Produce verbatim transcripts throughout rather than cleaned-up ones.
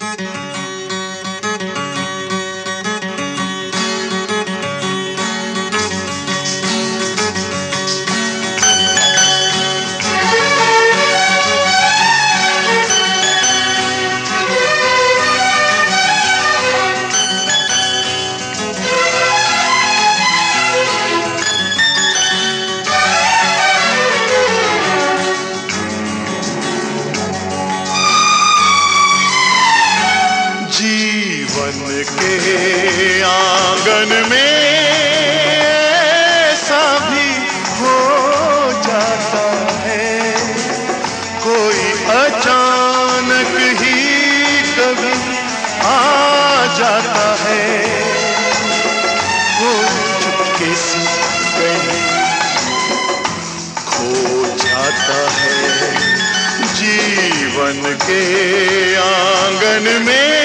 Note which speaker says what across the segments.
Speaker 1: के आंगन में ऐसा भी हो जाता है, कोई अचानक ही कभी आ जाता है, कोई चुपके से कहीं खो जाता है। जीवन के आंगन में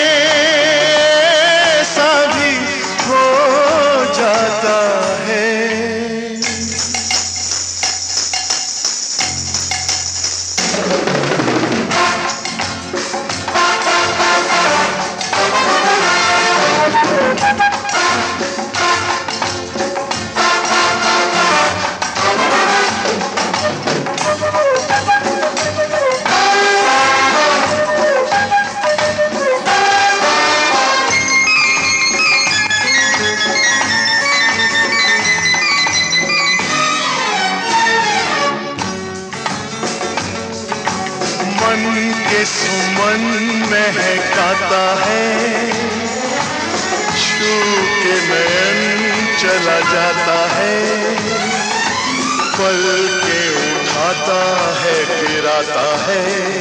Speaker 1: जाता है। मन के सुमन महकाता है, छू के नयन चला जाता है, पल के उठाता है गिराता है,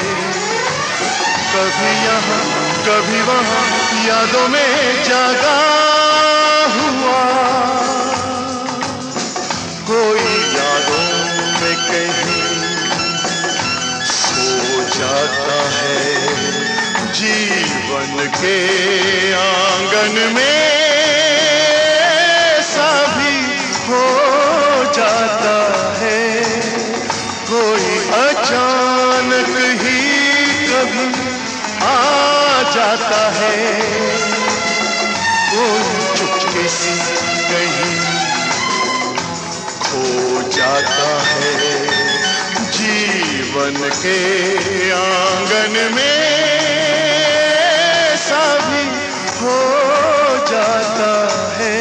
Speaker 1: कभी यहाँ कभी वहाँ यादों में जागा हुआ, कोई यादों में कहीं जाता है। जीवन के आंगन में ऐसा भी हो जाता है, कोई अचानक ही कभी आ जाता है, कोई चुपके से कहीं खो जाता है। जीवन के आंगन में ऐसा भी हो जाता है।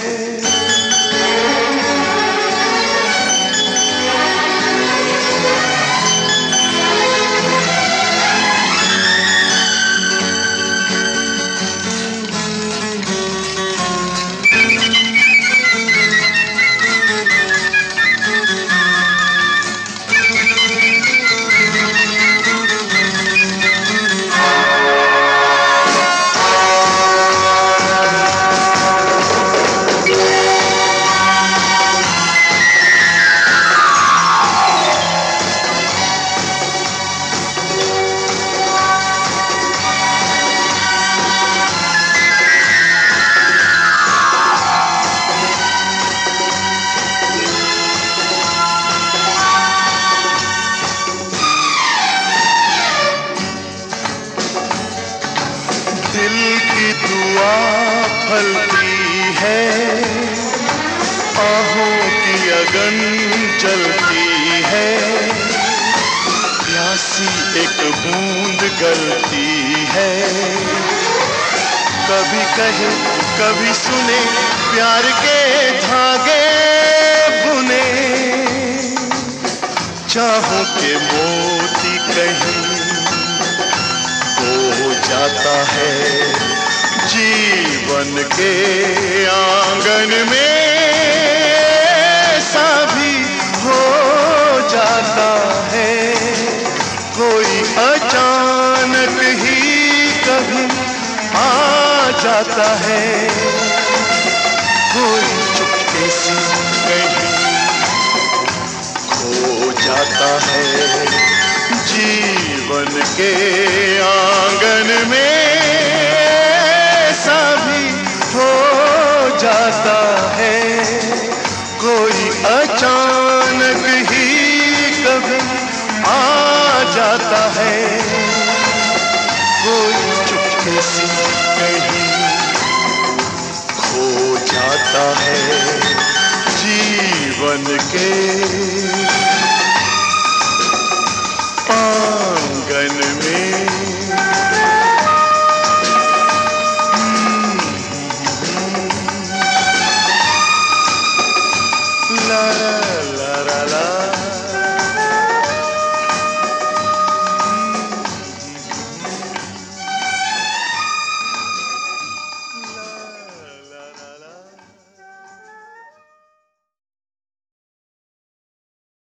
Speaker 1: दिल की दुआ फलती है, आहों की अगन जलती है, प्यासी एक बूंद गलती है, कभी कहे कभी सुने प्यार के धागे बुने, चाहों के मोती कहीं हो जाता है। जीवन के आंगन में ऐसा भी हो जाता है, कोई अचानक ही कभी आ जाता है, कोई चुपके से कहीं खो जाता है। जीवन के आंगन में ऐसा भी हो जाता है, कोई अचानक ही कभी आ जाता है, कोई चुप किसी कहीं खो जाता है जीवन के